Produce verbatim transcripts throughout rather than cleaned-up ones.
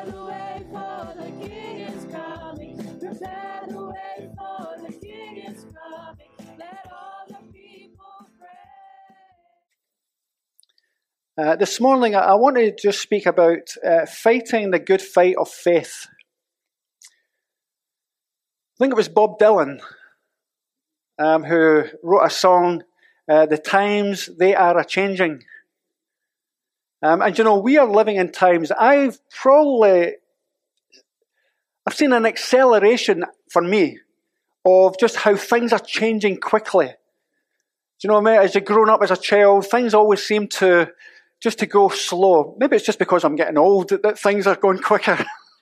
Prepare the way for the King is coming. Prepare the way for the King is coming. Let all the people pray. Uh, this morning, I, I want to just speak about uh, fighting the good fight of faith. I think it was Bob Dylan um, who wrote a song, uh, "The Times They Are A-Changing." Um, and you know, we are living in times, I've probably, I've seen an acceleration for me of just how things are changing quickly. Do you know what I mean? As you're growing up as a child, things always seem to, just to go slow. Maybe it's just because I'm getting old that, that things are going quicker.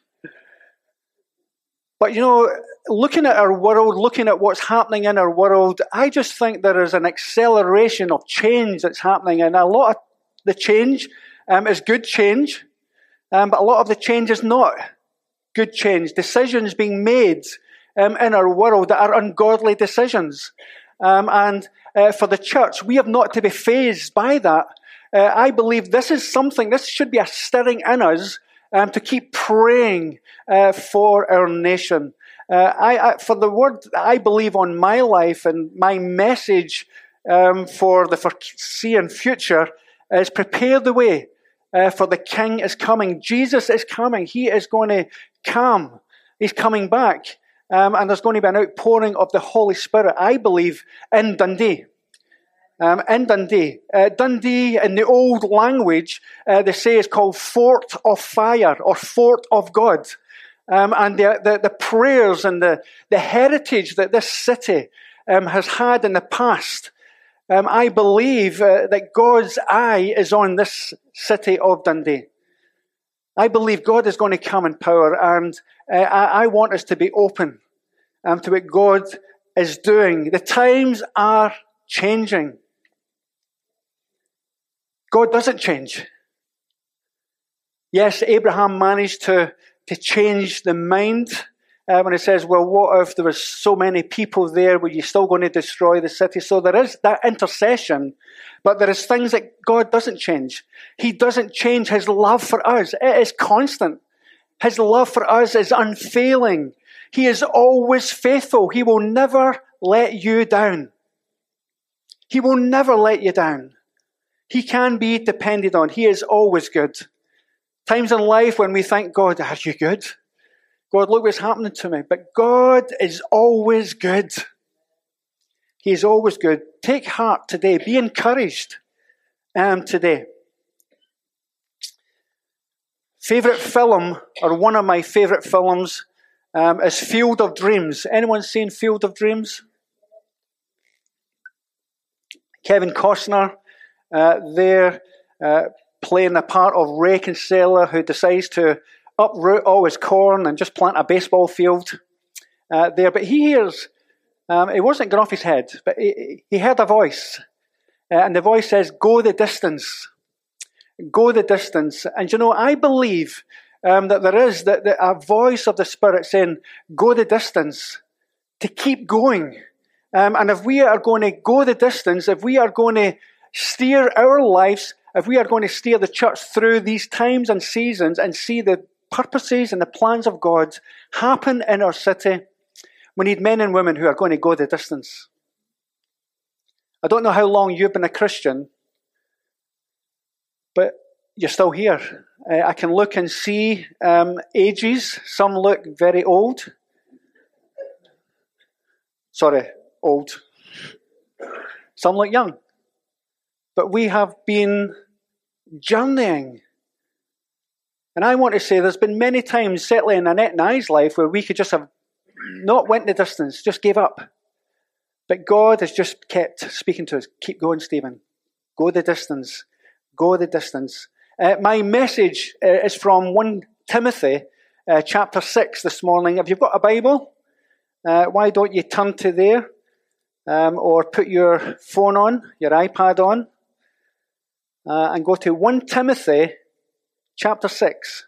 But you know, looking at our world, looking at what's happening in our world, I just think there is an acceleration of change that's happening. And a lot of the change um, is good change, um, but a lot of the change is not good change. Decisions being made um, in our world that are ungodly decisions. Um, and uh, for the church, we have not to be fazed by that. Uh, I believe this is something, this should be a stirring in us um, to keep praying uh, for our nation. Uh, I, I, for the word that I believe on my life and my message um, for the foreseeing future is prepare the way uh, for the King is coming. Jesus is coming. He is going to come. He's coming back. Um, and there's going to be an outpouring of the Holy Spirit, I believe, in Dundee. Um, in Dundee. Uh, Dundee, in the old language, uh, they say is called Fort of Fire or Fort of God. Um, and the, the, the prayers and the, the heritage that this city um, has had in the past, um, I believe uh, that God's eye is on this city of Dundee. I believe God is going to come in power, and uh, I, I want us to be open um, to what God is doing. The times are changing. God doesn't change. Yes, Abraham managed to, to change the mind uh, when it says, well, what if there was so many people there? Were you still going to destroy the city? So there is that intercession, but there is things that God doesn't change. He doesn't change his love for us. It is constant. His love for us is unfailing. He is always faithful. He will never let you down. He will never let you down. He can be depended on. He is always good. Times in life when we think, God, are you good? God, look what's happening to me. But God is always good. He is always good. Take heart today. Be encouraged um, today. Favorite film, or one of my favorite films, um, is Field of Dreams. Anyone seen Field of Dreams? Kevin Costner uh, there uh, playing the part of Ray Kinsella, who decides to uproot all his corn and just plant a baseball field uh, there. But he hears, um, it wasn't going off his head, but he, he heard a voice. Uh, and the voice says, go the distance. Go the distance. And you know, I believe um, that there is that, that a voice of the Spirit saying, go the distance, to keep going. Um, and if we are going to go the distance, if we are going to steer our lives, if we are going to steer the church through these times and seasons and see the purposes and the plans of God happen in our city, we need men and women who are going to go the distance. I don't know how long you've been a Christian, but you're still here. Uh, I can look and see um, ages. Some look very old. Sorry, old. Some look young. But we have been journeying. And I want to say there's been many times, certainly in Annette and I's life, where we could just have not went the distance, just gave up. But God has just kept speaking to us. Keep going, Stephen. Go the distance. Go the distance. Uh, my message uh, is from First Timothy uh, chapter six this morning. If you've got a Bible, uh, why don't you turn to there um, or put your phone on, your iPad on, uh, and go to First Timothy chapter six.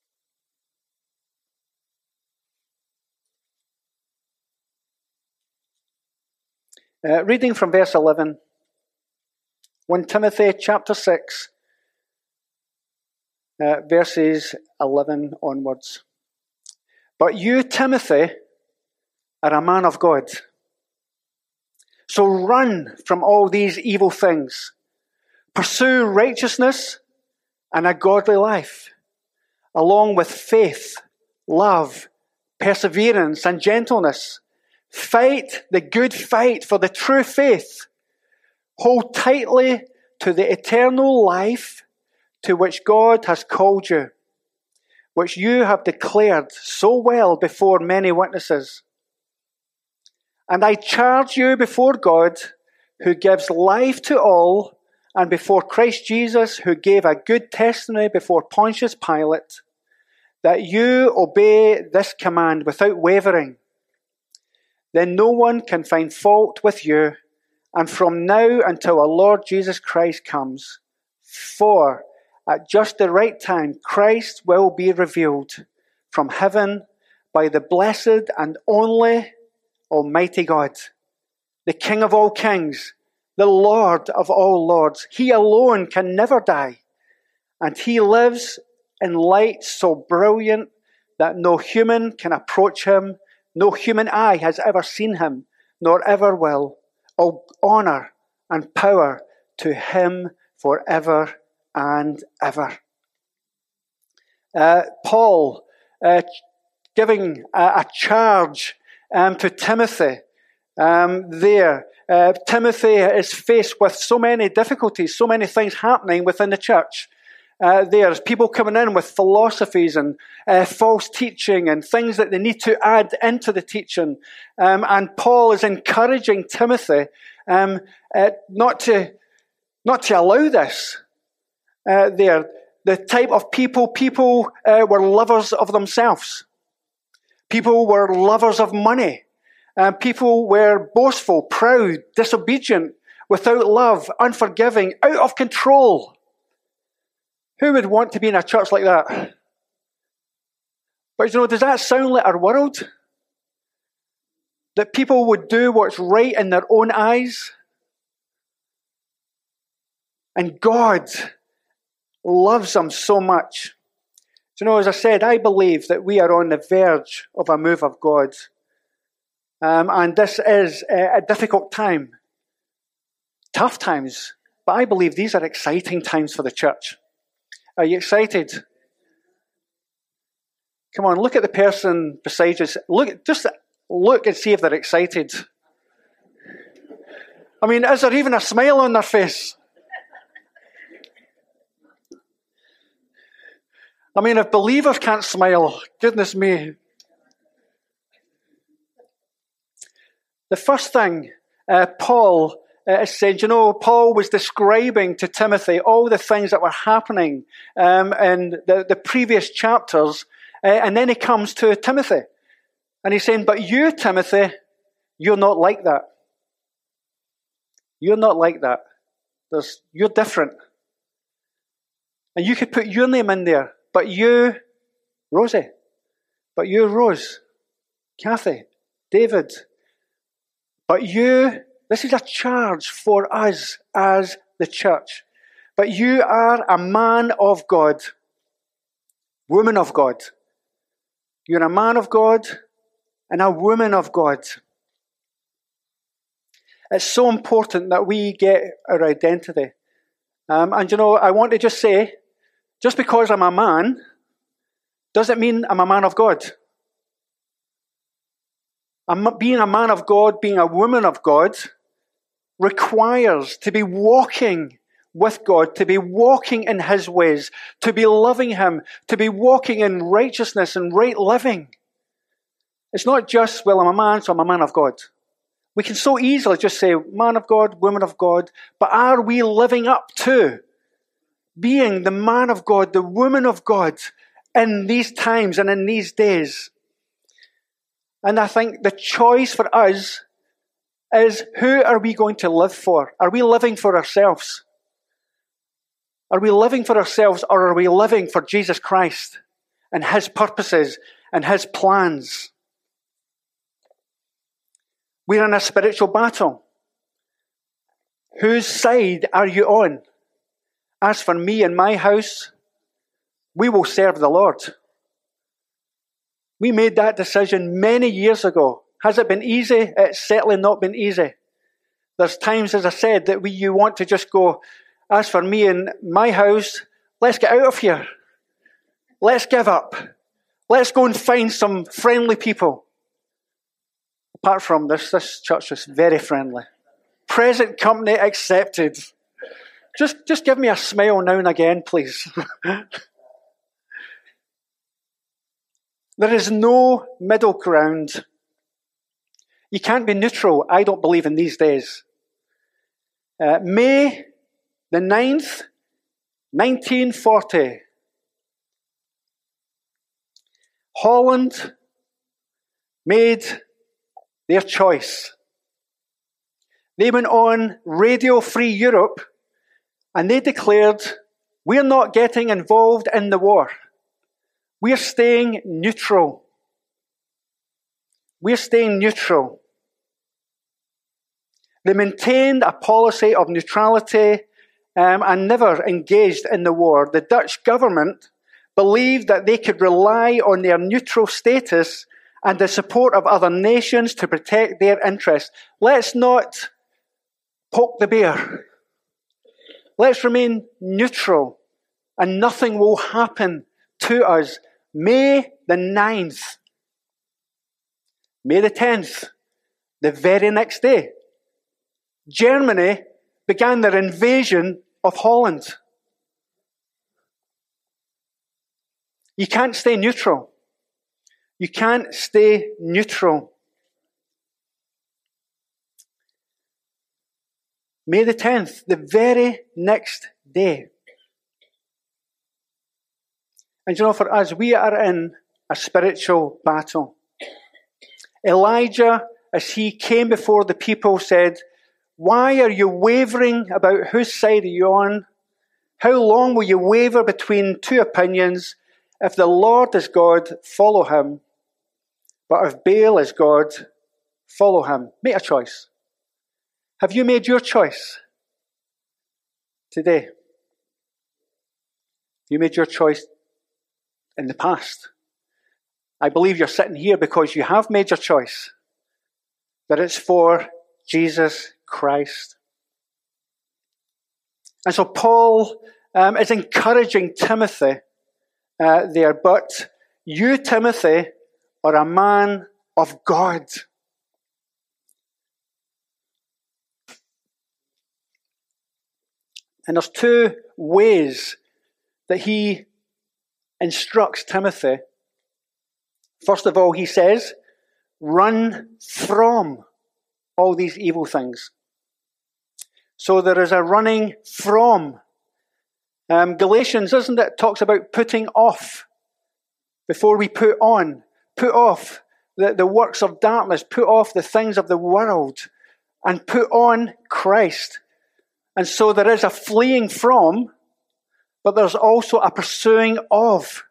Uh, reading from verse eleven. First Timothy chapter six. uh, verses eleven onwards. But you, Timothy, are a man of God. So run from all these evil things. Pursue righteousness and a godly life, along with faith, love, perseverance, and gentleness. Fight the good fight for the true faith. Hold tightly to the eternal life to which God has called you, which you have declared so well before many witnesses. And I charge you before God, who gives life to all, and before Christ Jesus, who gave a good testimony before Pontius Pilate, that you obey this command without wavering. Then no one can find fault with you, and from now until our Lord Jesus Christ comes. For at just the right time, Christ will be revealed from heaven by the blessed and only Almighty God, the King of all kings, the Lord of all lords. He alone can never die, and he lives in light so brilliant that no human can approach him, no human eye has ever seen him, nor ever will. All honor and power to him forever and ever. Uh, Paul uh, giving a, a charge um, to Timothy um, there. Uh, Timothy is faced with so many difficulties, so many things happening within the church. Uh, there's people coming in with philosophies and uh, false teaching and things that they need to add into the teaching. Um, and Paul is encouraging Timothy um, uh, not to not to allow this. Uh, there, the type of people, people uh, were lovers of themselves. People were lovers of money. Uh, people were boastful, proud, disobedient, without love, unforgiving, out of control. Who would want to be in a church like that? But you know, does that sound like our world? That people would do what's right in their own eyes? And God loves them so much. You know, as I said, I believe that we are on the verge of a move of God. Um, and this is a, a difficult time. Tough times. But I believe these are exciting times for the church. Are you excited? Come on, look at the person beside you. Look, just look and see if they're excited. I mean, is there even a smile on their face? I mean, if believers can't smile, goodness me. The first thing uh, Paul uh, said, you know, Paul was describing to Timothy all the things that were happening um, in the, the previous chapters. Uh, and then he comes to Timothy. And he's saying, but you, Timothy, you're not like that. You're not like that. There's, you're different. And you could put your name in there. But you, Rosie. But you, Rose. Kathy. David. But you, this is a charge for us as the church. But you are a man of God. Woman of God. You're a man of God and a woman of God. It's so important that we get our identity. Um, and you know, I want to just say, just because I'm a man, doesn't mean I'm a man of God. I'm, being a man of God, being a woman of God, requires to be walking with God, to be walking in His ways, to be loving Him, to be walking in righteousness and right living. It's not just, well, I'm a man, so I'm a man of God. We can so easily just say, man of God, woman of God, but are we living up to being the man of God, the woman of God in these times and in these days? And I think the choice for us is, who are we going to live for? Are we living for ourselves? Are we living for ourselves, or are we living for Jesus Christ and His purposes and His plans? We're in a spiritual battle. Whose side are you on? As for me and my house, we will serve the Lord. We made that decision many years ago. Has it been easy? It's certainly not been easy. There's times, as I said, that we, you want to just go, as for me and my house, let's get out of here. Let's give up. Let's go and find some friendly people. Apart from this, this church is very friendly. Present company accepted. Just, just give me a smile now and again, please. There is no middle ground. You can't be neutral, I don't believe, in these days. Uh, May the ninth, nineteen forty. Holland made their choice. They went on Radio Free Europe and they declared, we're not getting involved in the war. We're staying neutral. We're staying neutral. They maintained a policy of neutrality um, and never engaged in the war. The Dutch government believed that they could rely on their neutral status and the support of other nations to protect their interests. Let's not poke the bear. Let's remain neutral and nothing will happen to us. May the ninth, May the tenth, the very next day, Germany began their invasion of Holland. You can't stay neutral. You can't stay neutral. May the tenth, the very next day. And you know, for us, we are in a spiritual battle. Elijah, as he came before the people, said, why are you wavering about whose side are you on? How long will you waver between two opinions? If the Lord is God, follow him. But if Baal is God, follow him. Make a choice. Have you made your choice today? Have you made your choice in the past? I believe you're sitting here because you have made your choice. That it's for Jesus Christ. And so Paul um, is encouraging Timothy uh, there. But you, Timothy, are a man of God. And there's two ways that he instructs Timothy. First of all, he says, run from all these evil things. So there is a running from. Um, Galatians, isn't it, talks about putting off before we put on. Put off the, the works of darkness. Put off the things of the world. And put on Christ. And so there is a fleeing from, but there's also a pursuing of.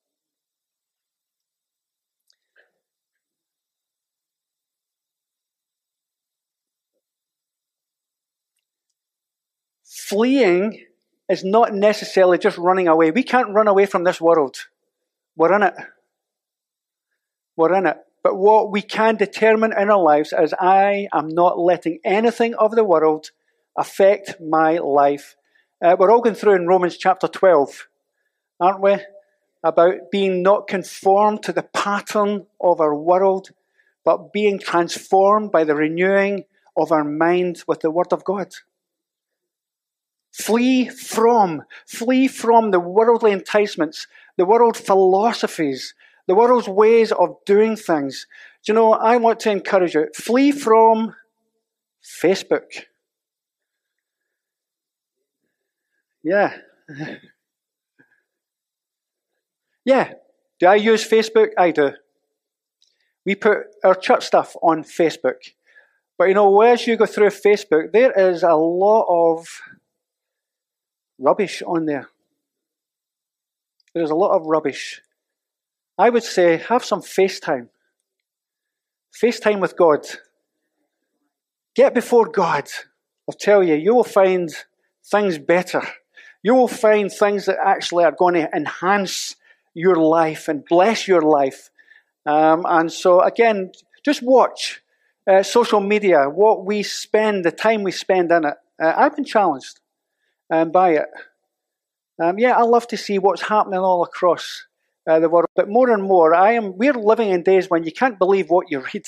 Fleeing is not necessarily just running away. We can't run away from this world. We're in it. We're in it. But what we can determine in our lives is I am not letting anything of the world affect my life. Uh, we're all going through in Romans chapter twelve, aren't we? About being not conformed to the pattern of our world, but being transformed by the renewing of our mind with the Word of God. Flee from, flee from the worldly enticements, the world philosophies, the world's ways of doing things. Do you know, I want to encourage you, flee from Facebook. Yeah. Yeah. Do I use Facebook? I do. We put our church stuff on Facebook. But you know, as you go through Facebook, there is a lot of rubbish on there. There's a lot of rubbish. I would say have some FaceTime. FaceTime with God. Get before God. I'll tell you, you will find things better. You will find things that actually are going to enhance your life and bless your life. Um, and so, again, just watch uh, social media, what we spend, the time we spend in it. Uh, I've been challenged um, by it. Um, yeah, I love to see what's happening all across uh, the world. But more and more, I am. we're living in days when you can't believe what you read.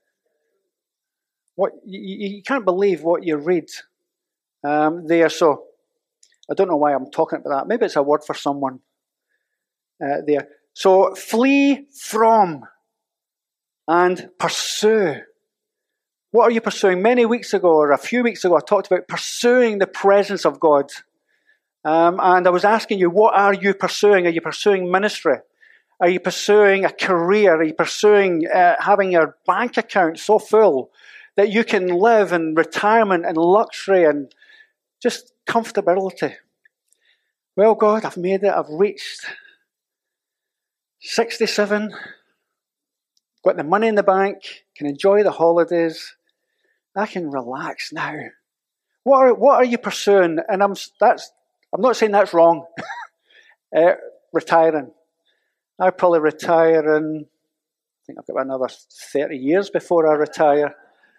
What you, you can't believe what you read um, there. So I don't know why I'm talking about that. Maybe it's a word for someone uh, there. So flee from and pursue. What are you pursuing? Many weeks ago, or a few weeks ago, I talked about pursuing the presence of God. Um, and I was asking you, what are you pursuing? Are you pursuing ministry? Are you pursuing a career? Are you pursuing uh, having your bank account so full that you can live in retirement and luxury and just comfortability? Well, God, I've made it. I've reached sixty-seven, got the money in the bank, can enjoy the holidays. I can relax now. What are, what are you pursuing? And I'm that's I'm not saying that's wrong. uh, retiring. I'll probably retire in, I think I've got another thirty years before I retire.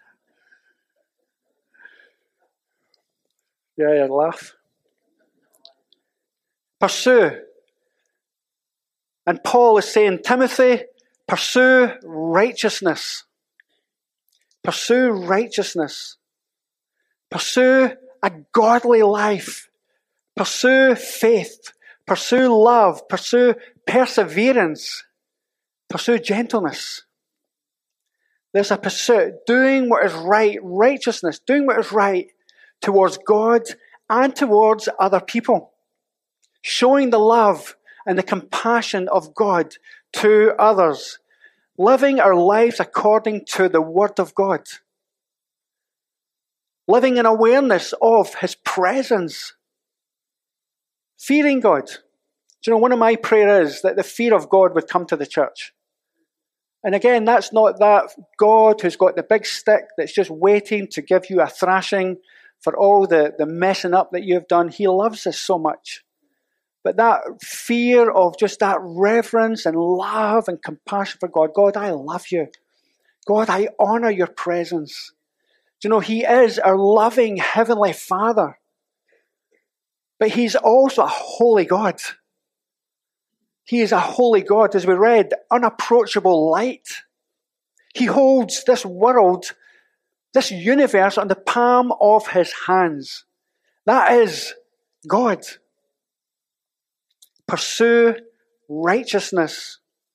Yeah, yeah, laugh. Pursue. And Paul is saying, Timothy, pursue righteousness. Pursue righteousness. Pursue a godly life. Pursue faith. Pursue love. Pursue perseverance. Pursue gentleness. There's a pursuit. Doing what is right. Righteousness. Doing what is right towards God and towards other people. Showing the love and the compassion of God to others. Living our lives according to the Word of God. Living in awareness of His presence. Fearing God. Do you know, one of my prayers is that the fear of God would come to the church. And again, that's not that God who's got the big stick that's just waiting to give you a thrashing for all the, the messing up that you've done. He loves us so much. But that fear of just that reverence and love and compassion for God. God, I love you. God, I honor your presence. Do you know, He is our loving Heavenly Father. But He's also a holy God. He is a holy God, as we read, unapproachable light. He holds this world, this universe on the palm of His hands. That is God. Pursue righteousness.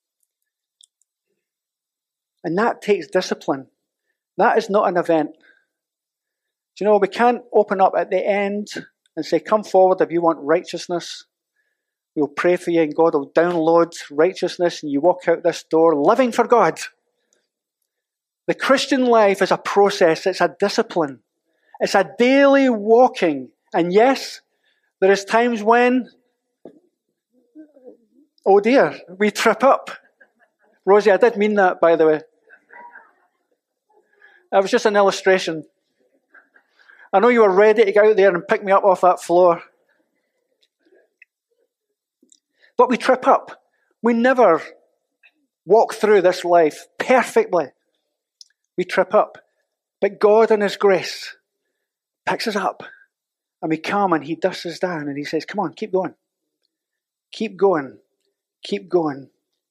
And that takes discipline. That is not an event. Do you know, we can't open up at the end and say, come forward if you want righteousness. We'll pray for you and God will download righteousness and you walk out this door living for God. The Christian life is a process. It's a discipline. It's a daily walking. And yes, there is times when, oh dear, we trip up. Rosie, I did mean that, by the way. That was just an illustration. I know you were ready to go out there and pick me up off that floor. But we trip up. We never walk through this life perfectly. We trip up. But God in His grace picks us up. And we come and He dusts us down and He says, come on, keep going. Keep going. Keep going.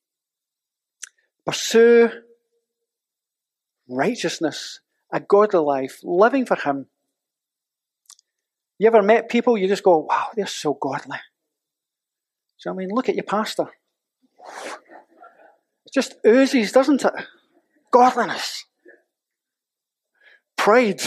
Pursue righteousness, a godly life, living for Him. You ever met people, you just go, wow, they're so godly. So, I mean, look at your pastor. It just oozes, doesn't it? Godliness. Pride.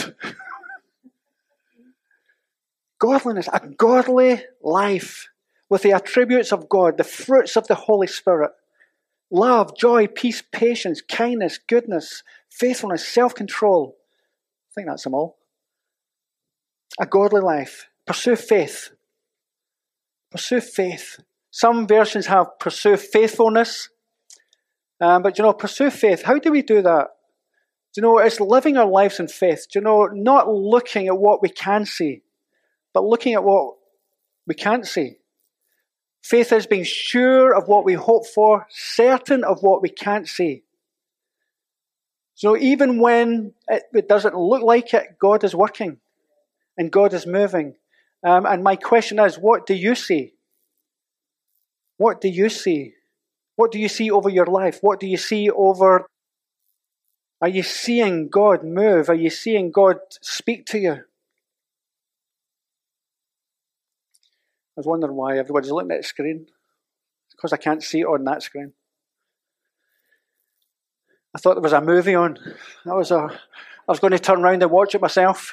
Godliness. A godly life with the attributes of God, the fruits of the Holy Spirit. Love, joy, peace, patience, kindness, goodness, faithfulness, self-control. I think that's them all. A godly life. Pursue faith. Pursue faith. Some versions have pursue faithfulness. Um, but, you know, pursue faith. How do we do that? Do you know, it's living our lives in faith. Do you know, not looking at what we can see, but looking at what we can't see. Faith is being sure of what we hope for, certain of what we can't see. So even when it, it doesn't look like it, God is working and God is moving. Um, and my question is, what do you see? What do you see? What do you see over your life? What do you see over... Are you seeing God move? Are you seeing God speak to you? I was wondering why everybody's looking at the screen. It's because I can't see it on that screen. I thought there was a movie on. That was a, I was going to turn around and watch it myself.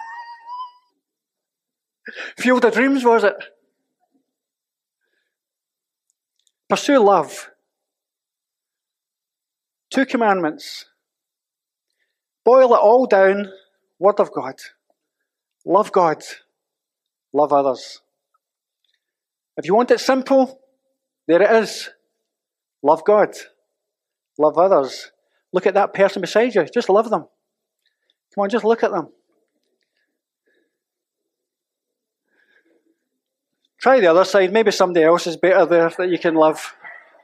Field of Dreams, was it? Pursue love. Two commandments. Boil it all down. Word of God. Love God. Love others. If you want it simple, there it is. Love God. Love others. Look at that person beside you. Just love them. Come on, just look at them. Try the other side. Maybe somebody else is better there that you can love.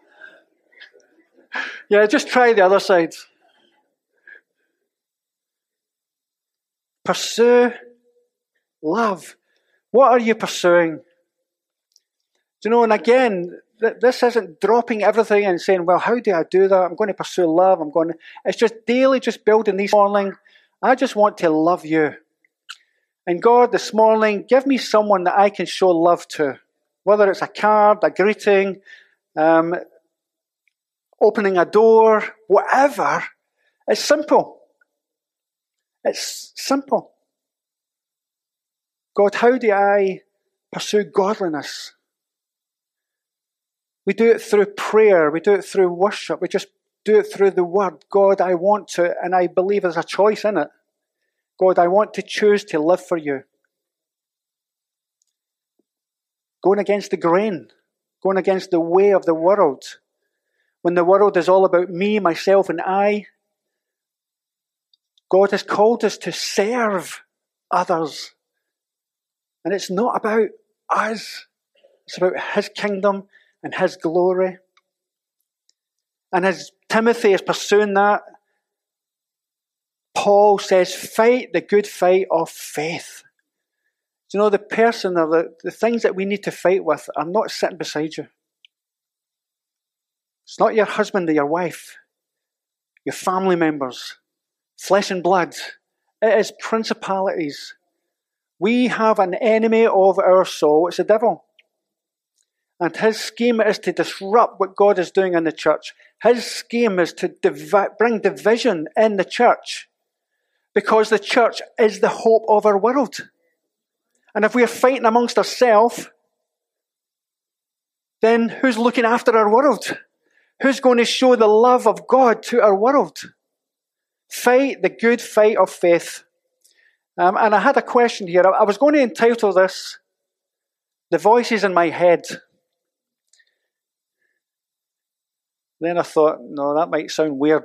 Yeah, just try the other side. Pursue love. What are you pursuing? Do you know, and again, this isn't dropping everything and saying, well, how do I do that? I'm going to pursue love. I'm going to... It's just daily just building these morning. I just want to love you. And God, this morning, give me someone that I can show love to. Whether it's a card, a greeting, um, opening a door, whatever. It's simple. It's simple. God, how do I pursue godliness? We do it through prayer. We do it through worship. We just do it through the word. God, I want to, and I believe there's a choice in it. God, I want to choose to live for you. Going against the grain. Going against the way of the world. When the world is all about me, myself, and I, God has called us to serve others. And it's not about us. It's about His kingdom and His glory. And as Timothy is pursuing that, Paul says, fight the good fight of faith. Do you know, the person or the, the things that we need to fight with are not sitting beside you. It's not your husband or your wife, your family members, flesh and blood. It is principalities. We have an enemy of our soul. It's the devil. And his scheme is to disrupt what God is doing in the church. His scheme is to divi- bring division in the church. Because the church is the hope of our world. And if we're fighting amongst ourselves, then who's looking after our world? Who's going to show the love of God to our world? Fight the good fight of faith. Um, and I had a question here. I was going to entitle this, The Voices in My Head. Then I thought, no, that might sound weird.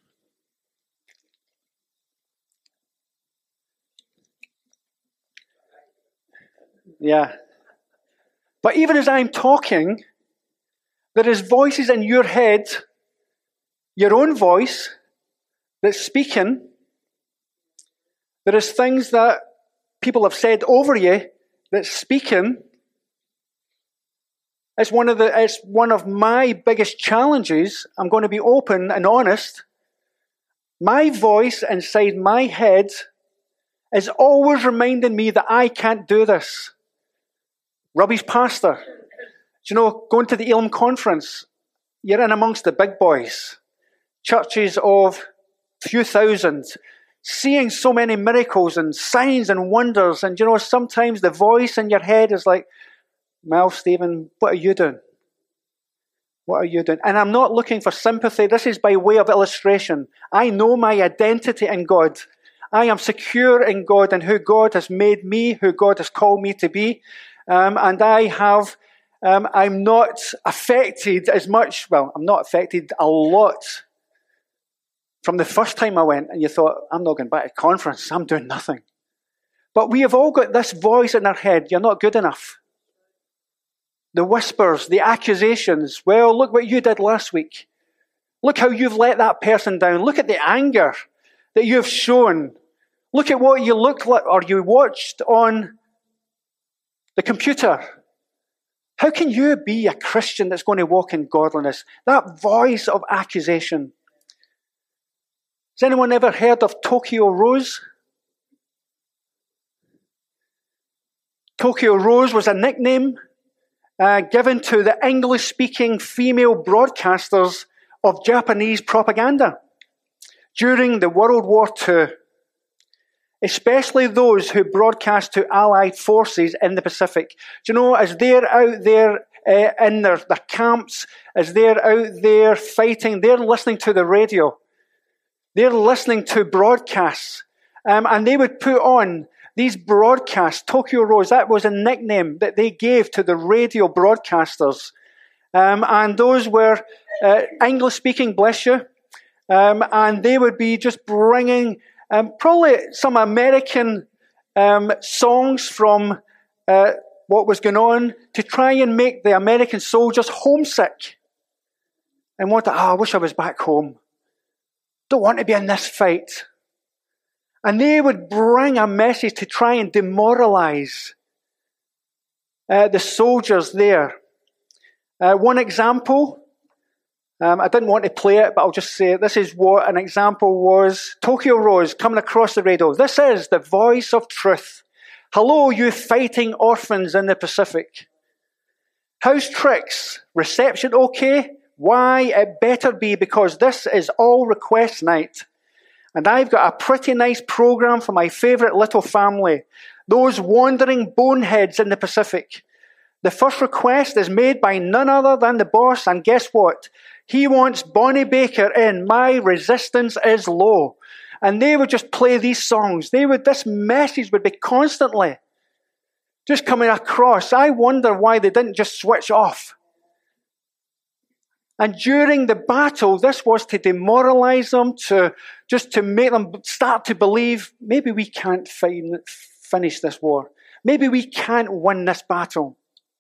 Yeah. But even as I'm talking, there is voices in your head, your own voice, that's speaking. There is things that people have said over you that's speaking. It's one of the, it's one of my biggest challenges. I'm going to be open and honest. My voice inside my head is always reminding me that I can't do this. Rubbish pastor. Do you know, going to the Elim conference, you're in amongst the big boys. Churches of a few thousand. Seeing so many miracles and signs and wonders. And you know, sometimes the voice in your head is like, well, Stephen, what are you doing? What are you doing? And I'm not looking for sympathy. This is by way of illustration. I know my identity in God. I am secure in God and who God has made me, who God has called me to be. Um, and I have, um, I'm not affected as much, well, I'm not affected a lot from the first time I went and you thought, I'm not going back to conference, I'm doing nothing. But we have all got this voice in our head, you're not good enough. the whispers, the accusations. Well, look what you did last week. Look how you've let that person down. Look at the anger that you've shown. Look at what you look like or you watched on the computer. How can you be a Christian that's going to walk in godliness? That voice of accusation. Has anyone ever heard of Tokyo Rose? Tokyo Rose was a nickname uh, given to the English-speaking female broadcasters of Japanese propaganda during the World War Two, especially those who broadcast to Allied forces in the Pacific. Do you know, as they're out there uh, in their, their camps, as they're out there fighting, they're listening to the radio. They're listening to broadcasts. Um, and they would put on these broadcasts. Tokyo Rose, that was a nickname that they gave to the radio broadcasters. Um, and those were uh, English-speaking, bless you. Um, and they would be just bringing um, probably some American um, songs from uh, what was going on to try and make the American soldiers homesick. And want to, oh, I wish I was back home. Don't want to be in this fight. And they would bring a message to try and demoralize uh, the soldiers there. Uh, one example, um, I didn't want to play it, but I'll just say it. This is what an example was. Tokyo Rose coming across the radio. This is the voice of truth. Hello, you fighting orphans in the Pacific. How's tricks? Reception okay? Why, it better be, because this is all request night. And I've got a pretty nice program for my favourite little family, those wandering boneheads in the Pacific. The first request is made by none other than the boss, and guess what? He wants Bonnie Baker in My Resistance is Low. And they would just play these songs. They would, this message would be constantly just coming across. I wonder why they didn't just switch off. And during the battle, this was to demoralize them, to just to make them start to believe, maybe we can't fin- finish this war. Maybe we can't win this battle.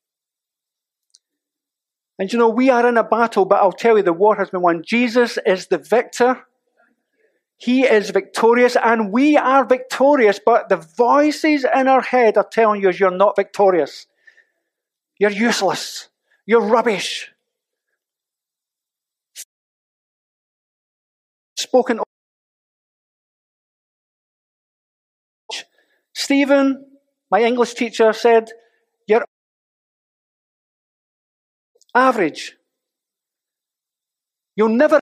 And you know, we are in a battle, but I'll tell you, the war has been won. Jesus is the victor. He is victorious, and we are victorious, but the voices in our head are telling you you're not victorious. You're useless. You're rubbish. Spoken. Stephen, my English teacher, said, you're average. You'll never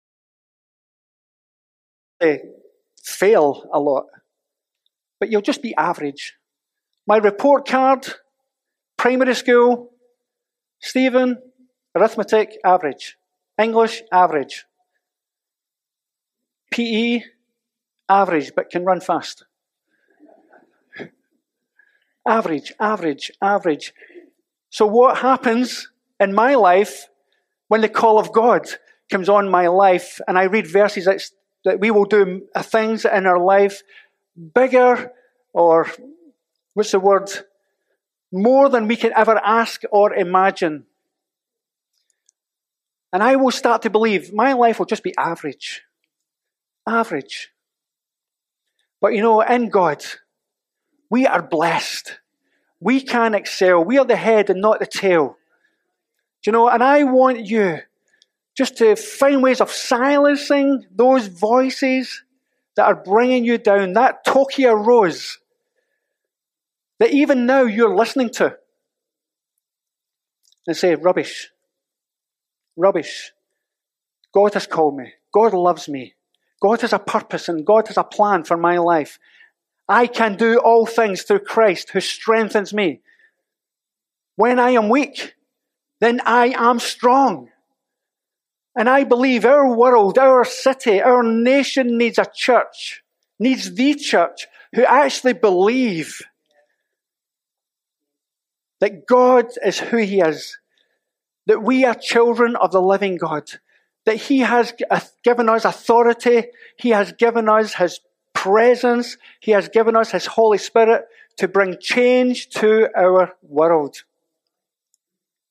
fail a lot, but you'll just be average. My report card, primary school, Stephen, arithmetic, average. English, average. P E, average, but can run fast. Average, average, average. So what happens in my life when the call of God comes on my life and I read verses that, that we will do things in our life bigger, or what's the word? More than we can ever ask or imagine. And I will start to believe my life will just be average. Average. But you know, in God, we are blessed. We can excel. We are the head and not the tail. Do you know, and I want you just to find ways of silencing those voices that are bringing you down, that Tokyo Rose that even now you're listening to, and say, rubbish. Rubbish. God has called me. God loves me. God has a purpose and God has a plan for my life. I can do all things through Christ who strengthens me. When I am weak, then I am strong. And I believe our world, our city, our nation needs a church, needs the church who actually believe that God is who He is, that we are children of the living God, that He has given us authority, He has given us His presence, He has given us His Holy Spirit to bring change to our world.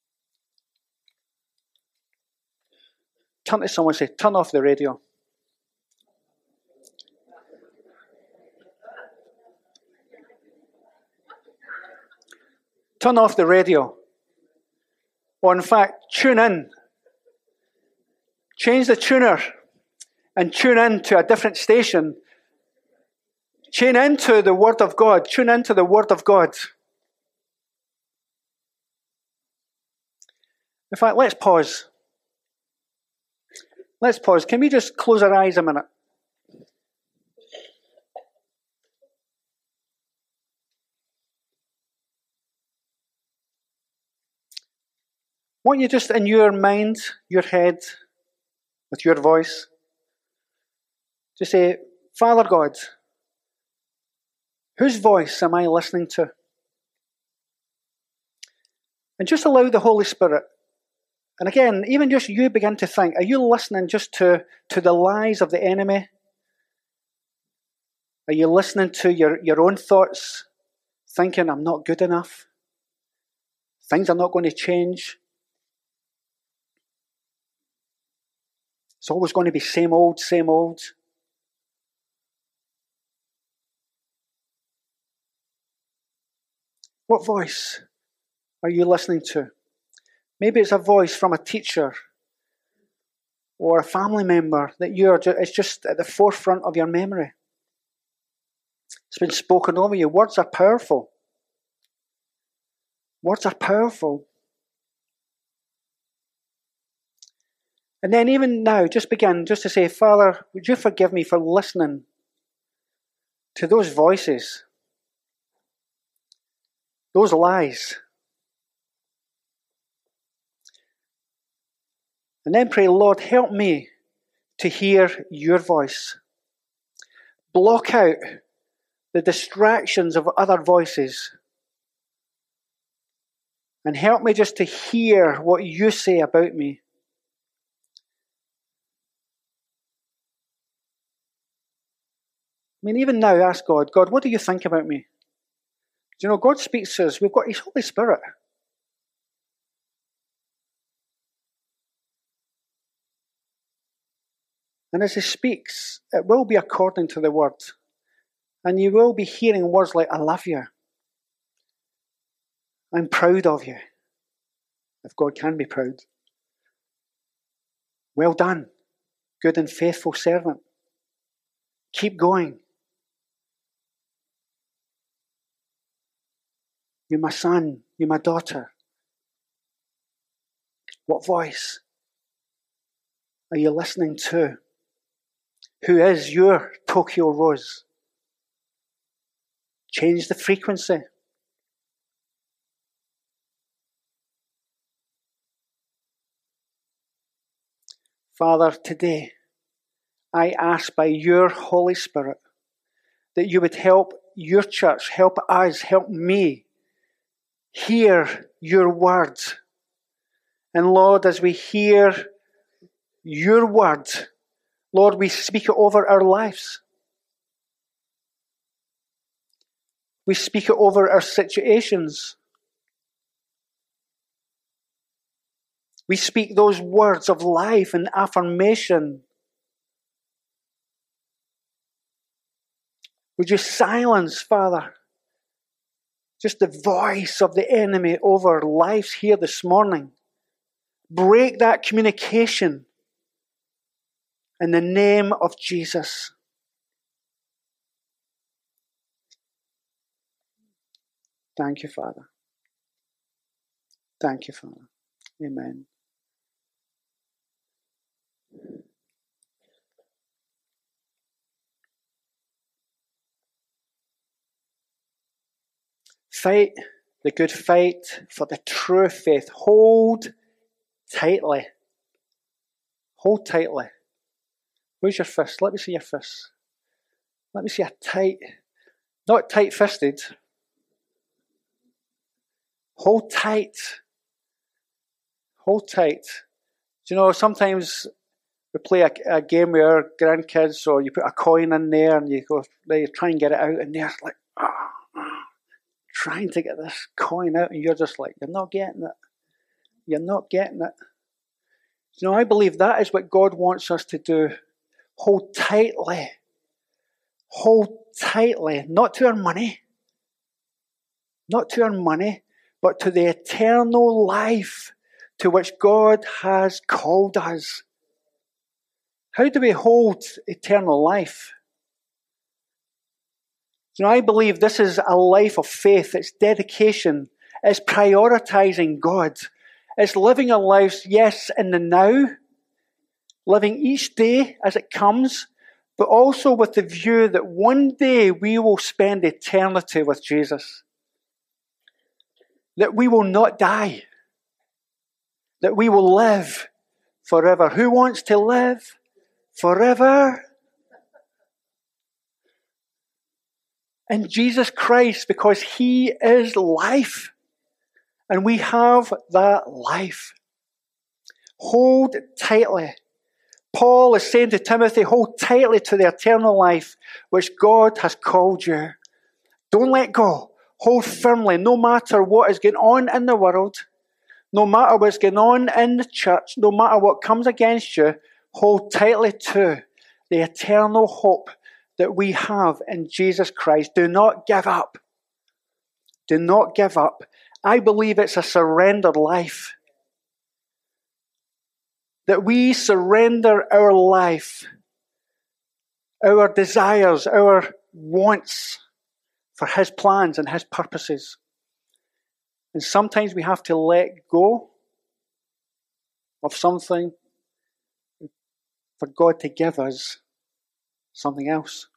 Turn to someone and say, turn off the radio. Turn off the radio. Or in fact, tune in. Change the tuner and tune in to a different station. Tune into the Word of God. Tune into the Word of God. In fact, let's pause. Let's pause. Can we just close our eyes a minute? I want you just in your mind, your head, with your voice, to say, Father God, whose voice am I listening to? And just allow the Holy Spirit. And again, even just you begin to think, are you listening just to, to the lies of the enemy? Are you listening to your, your own thoughts, thinking, I'm not good enough? Things are not going to change. It's always going to be same old, same old. What voice are you listening to? Maybe it's a voice from a teacher or a family member that you're ju- it's just at the forefront of your memory. It's been spoken over you. Words are powerful. Words are powerful. And then even now, just begin just to say, Father, would you forgive me for listening to those voices, those lies. And then pray, Lord, help me to hear your voice. Block out the distractions of other voices. And help me just to hear what you say about me. I mean, even now, ask God, God, what do you think about me? Do you know, God speaks to us. We've got His Holy Spirit. And as He speaks, it will be according to the Word. And you will be hearing words like, I love you. I'm proud of you. If God can be proud. Well done, good and faithful servant. Keep going. You're my son. You're my daughter. What voice are you listening to? Who is your Tokyo Rose? Change the frequency. Father, today I ask by your Holy Spirit that you would help your church, help us, help me hear your word. And Lord, as we hear your word, Lord, we speak it over our lives. We speak it over our situations. We speak those words of life and affirmation. Would you silence, Father, just the voice of the enemy over lives here this morning? Break that communication in the name of Jesus. Thank you, Father. Thank you, Father. Amen. Fight the good fight for the true faith. Hold tightly. Hold tightly. Where's your fist? Let me see your fist. Let me see a tight, not tight-fisted. Hold tight. Hold tight. Do you know, sometimes we play a, a game with our grandkids, or you put a coin in there and you go, they try and get it out, and they're like, ah, ah, trying to get this coin out, and you're just like, you're not getting it. You're not getting it. You know, I believe that is what God wants us to do. Hold tightly. Hold tightly, not to our money, not to our money, but to the eternal life to which God has called us. How do we hold eternal life? You know, I believe this is a life of faith. It's dedication. It's prioritizing God. It's living our lives, yes, in the now, living each day as it comes, but also with the view that one day we will spend eternity with Jesus. That we will not die. That we will live forever. Who wants to live forever? In Jesus Christ, because He is life. And we have that life. Hold tightly. Paul is saying to Timothy, hold tightly to the eternal life which God has called you. Don't let go. Hold firmly, no matter what is going on in the world, no matter what's going on in the church, no matter what comes against you, hold tightly to the eternal hope that we have in Jesus Christ. Do not give up. Do not give up. I believe it's a surrendered life. That we surrender our life, our desires, our wants for His plans and His purposes. And sometimes we have to let go of something for God to give us something else.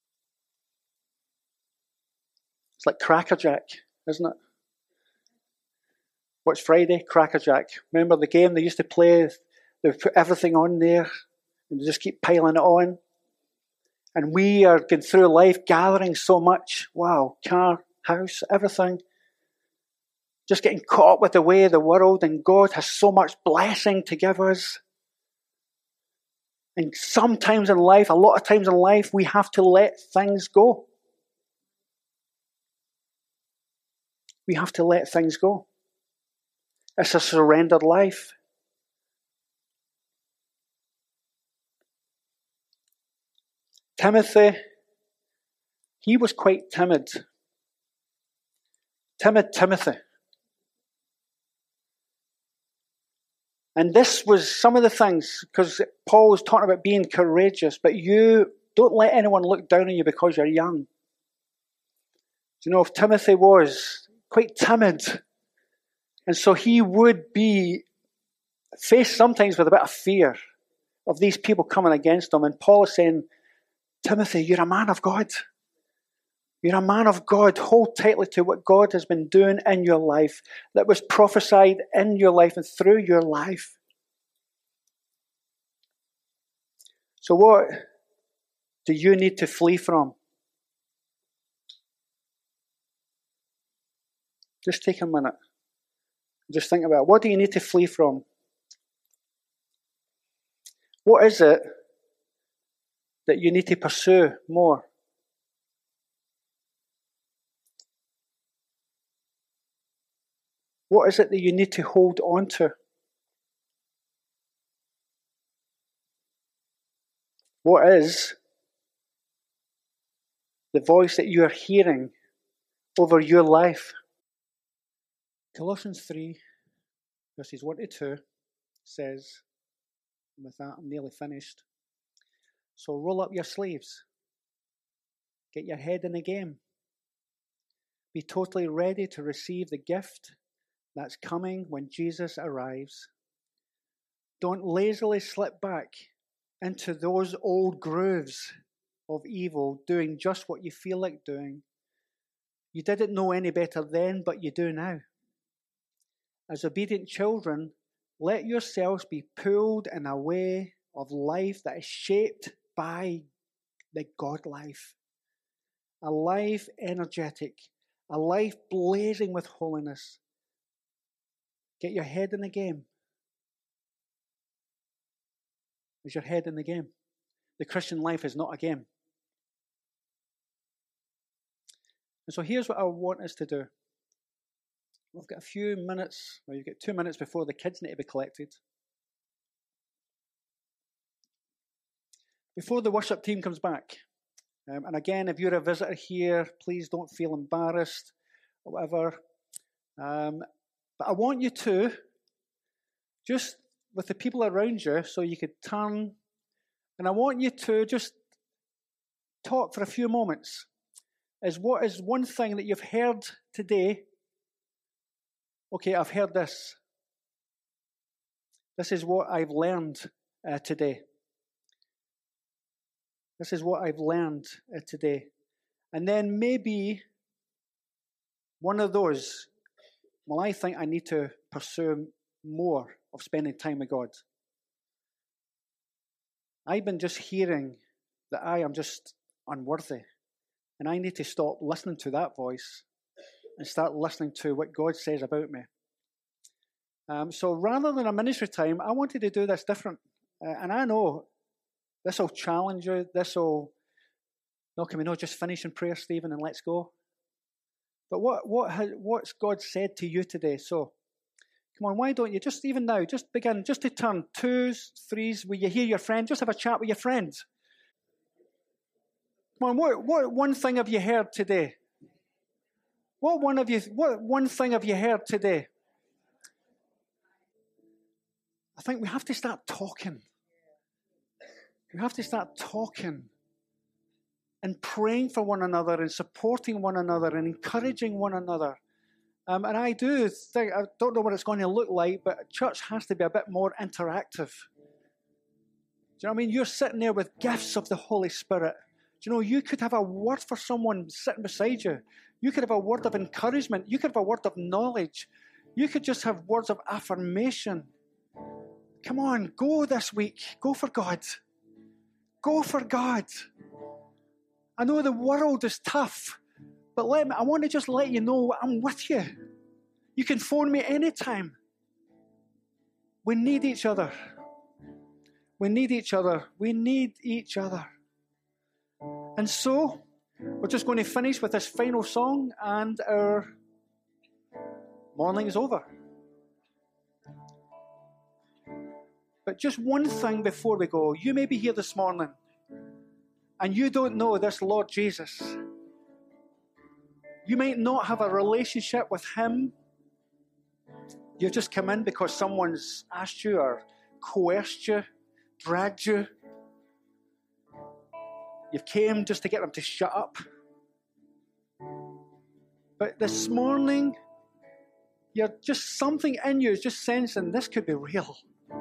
It's like Crackerjack, isn't it? What's Friday? Crackerjack. Remember the game they used to play? They would put everything on there and they just keep piling it on. And we are going through life gathering so much. Wow, car, house, everything. Just getting caught up with the way of the world, and God has so much blessing to give us. And sometimes in life, a lot of times in life, we have to let things go. We have to let things go. It's a surrendered life. Timothy, he was quite timid. Timid Timothy. And this was some of the things, because Paul was talking about being courageous, but you don't let anyone look down on you because you're young. You know, if Timothy was quite timid, and so he would be faced sometimes with a bit of fear of these people coming against him. And Paul is saying, Timothy, you're a man of God. You're a man of God. Hold tightly to what God has been doing in your life, that was prophesied in your life and through your life. So what do you need to flee from? Just take a minute. Just think about it. What do you need to flee from? What is it that you need to pursue more? What is it that you need to hold on to? What is the voice that you are hearing over your life? Colossians three, verses one to two says, and with that I'm nearly finished, so roll up your sleeves, get your head in the game, be totally ready to receive the gift that's coming when Jesus arrives. Don't lazily slip back into those old grooves of evil, doing just what you feel like doing. You didn't know any better then, but you do now. As obedient children, let yourselves be pulled in a way of life that is shaped by the God life. A life energetic, a life blazing with holiness. Get your head in the game. Is your head in the game? The Christian life is not a game. And so here's what I want us to do. We've got a few minutes, well, you've got two minutes before the kids need to be collected. Before the worship team comes back, um, and again, if you're a visitor here, please don't feel embarrassed or whatever. Um, but I want you to, just with the people around you, so you could turn, and I want you to just talk for a few moments. Is what is one thing that you've heard today? Okay, I've heard this. This is what I've learned uh, today. This is what I've learned uh, today. And then maybe one of those, well, I think I need to pursue more of spending time with God. I've been just hearing that I am just unworthy. And I need to stop listening to that voice and start listening to what God says about me. Um, so rather than a ministry time, I wanted to do this different. Uh, and I know this will challenge you. This will, no, can we not just finish in prayer, Stephen, and let's go? But what what has, what's God said to you today? So, come on, why don't you just even now, just begin, just to turn twos, threes, will you hear your friend? Just have a chat with your friend. Come on, what, what one thing have you heard today? What one of you? What one thing have you heard today? I think we have to start talking. We have to start talking and praying for one another and supporting one another and encouraging one another. Um, and I do think, I don't know what it's going to look like, but church has to be a bit more interactive. Do you know what I mean? You're sitting there with gifts of the Holy Spirit. Do you know, you could have a word for someone sitting beside you. You could have a word of encouragement. You could have a word of knowledge. You could just have words of affirmation. Come on, go this week. Go for God. Go for God. I know the world is tough, but let me, I want to just let you know I'm with you. You can phone me anytime. We need each other. We need each other. We need each other. And so, we're just going to finish with this final song, and our morning is over. But just one thing before we go. You may be here this morning, and you don't know this Lord Jesus. You might not have a relationship with Him. You've just come in because someone's asked you or coerced you, dragged you. You've came just to get them to shut up. But this morning, you're just something in you is just sensing this could be real.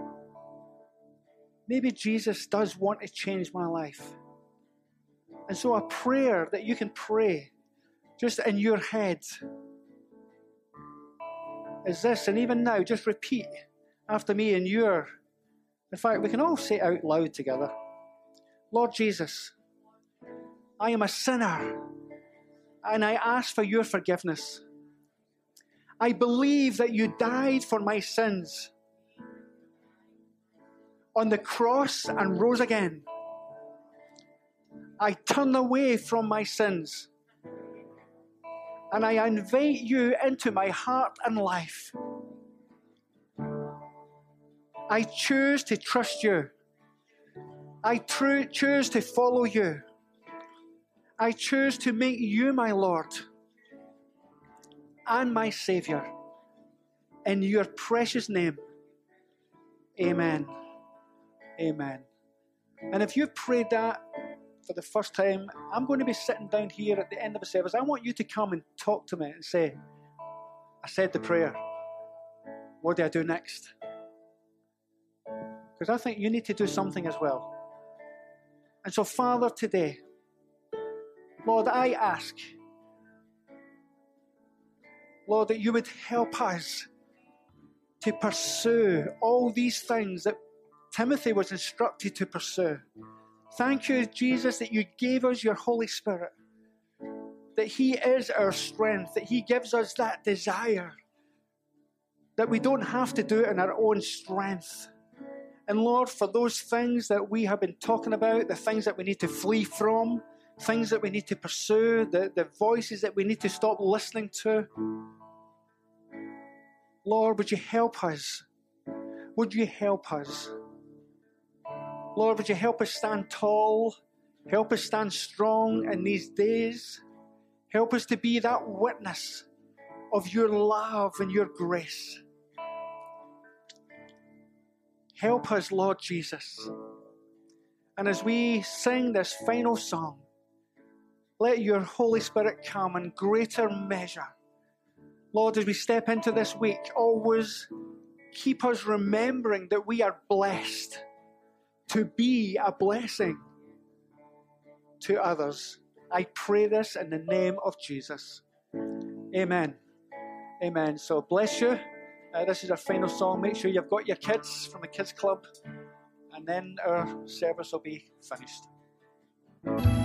Maybe Jesus does want to change my life. And so a prayer that you can pray just in your head is this. And even now, just repeat after me in your... In fact, we can all say it out loud together. Lord Jesus, I am a sinner, and I ask for your forgiveness. I believe that you died for my sins on the cross and rose again. I turn away from my sins, and I invite you into my heart and life. I choose to trust you. I tr- choose to follow you. I choose to make you my Lord and my Savior. In your precious name, amen. Amen. And if you've prayed that for the first time, I'm going to be sitting down here at the end of the service. I want you to come and talk to me and say, I said the prayer. What do I do next? Because I think you need to do something as well. And so, Father, today, Lord, I ask, Lord, that you would help us to pursue all these things that Timothy was instructed to pursue. Thank you, Jesus, that you gave us your Holy Spirit, that He is our strength, that He gives us that desire, that we don't have to do it in our own strength. And Lord, for those things that we have been talking about, the things that we need to flee from, things that we need to pursue, the, the voices that we need to stop listening to, Lord, would you help us? Would you help us? Lord, would you help us stand tall? Help us stand strong in these days. Help us to be that witness of your love and your grace. Help us, Lord Jesus. And as we sing this final song, let your Holy Spirit come in greater measure. Lord, as we step into this week, always keep us remembering that we are blessed to be a blessing to others. I pray this in the name of Jesus. Amen. Amen. So bless you. Uh, this is our final song. Make sure you've got your kids from the kids club. And then our service will be finished.